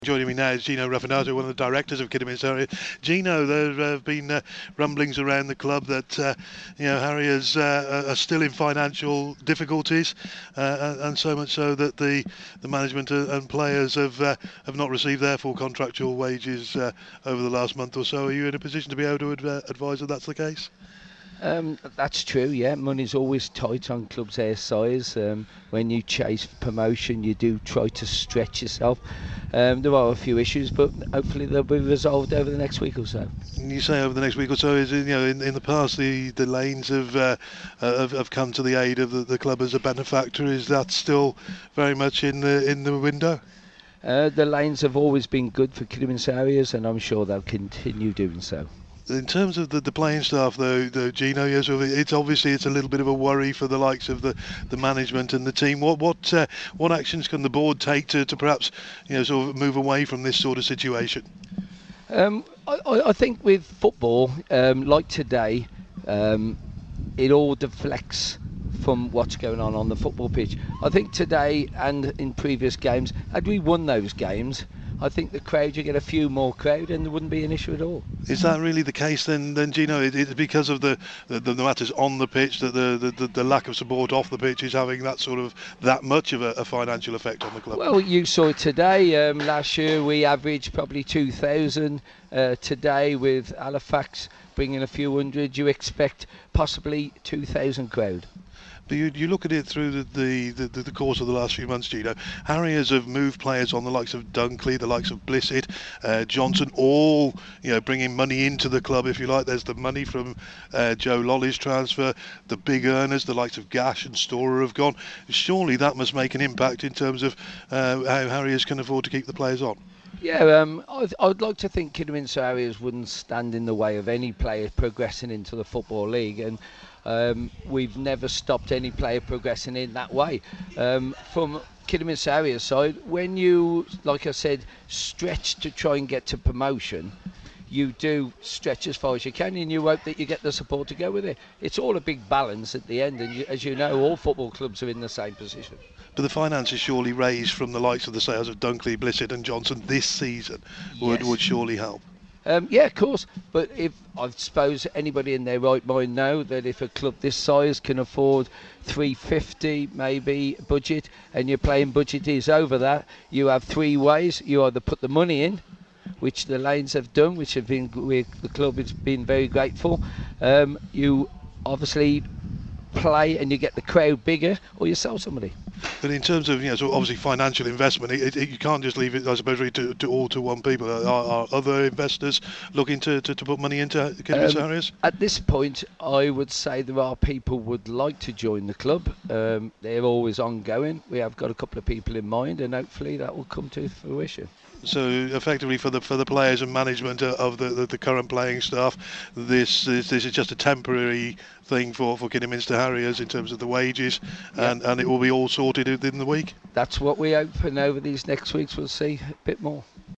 Joining me now is Gino Raffinato, one of the directors of Kidderminster Harriers. Gino, there have been rumblings around the club that Harriers are still in financial difficulties, and so much so that the management and players have not received their full contractual wages over the last month or so. Are you in a position to be able to advise that that's the case? That's true, yeah. Money's always tight on clubs their size. When you chase promotion, you do try to stretch yourself. There are a few issues, but hopefully they'll be resolved over the next week or so. You say over the next week or so, is in the past the lanes have come to the aid of the club as a benefactor. Is that still very much in the window? The lanes have always been good for Kidderminster Harriers, and I'm sure they'll continue doing so. In terms of the playing staff, though, Gino, yes, it's a little bit of a worry for the likes of the management and the team. What actions can the board take to perhaps sort of move away from this sort of situation? I think with football, like today, it all deflects from what's going on the football pitch. I think today and in previous games, had we won those games, I think the crowd, you get a few more crowd and there wouldn't be an issue at all. Is that really the case then Gino? It's because of the matters on the pitch that the lack of support off the pitch is having that much of a financial effect on the club? Well, you saw it today. Last year we averaged probably 2,000. Today with Halifax bringing a few hundred, you expect possibly 2,000 crowd. But you look at it through the course of the last few months, Gino. Harriers have moved players on the likes of Dunkley, the likes of Blissett, Johnson, all bringing money into the club, if you like. There's the money from Joe Lolley's transfer. The big earners, the likes of Gash and Storer, have gone. Surely that must make an impact in terms of how Harriers can afford to keep the players on. Yeah, I'd like to think Kidderminster Harriers wouldn't stand in the way of any player progressing into the Football League, and we've never stopped any player progressing in that way. From Kidderminster Harriers side, when you, like I said, stretch to try and get to promotion, you do stretch as far as you can and you hope that you get the support to go with it. It's all a big balance at the end, and as you know, all football clubs are in the same position. But the finances surely raised from the likes of the sales of Dunkley, Blissett and Johnson this season would surely help. Yeah, of course. But I suppose anybody in their right mind know that if a club this size can afford 350 maybe budget, and your playing budget is over that, you have three ways. You either put the money in, which the Lanes have done, which have been the club has been very grateful. You obviously play and you get the crowd bigger, or you sell somebody. But in terms of so obviously financial investment, you can't just leave it, I suppose, really to one people. Are other investors looking to put money into Kidderminster Harriers? At this point, I would say there are people would like to join the club. They're always ongoing. We have got a couple of people in mind, and hopefully that will come to fruition. So effectively, for the players and management of the current playing staff, this is just a temporary thing for Kidderminster Harriers in terms of the wages, and it will be all sorted within the week. That's what we hope, and over these next weeks we'll see a bit more.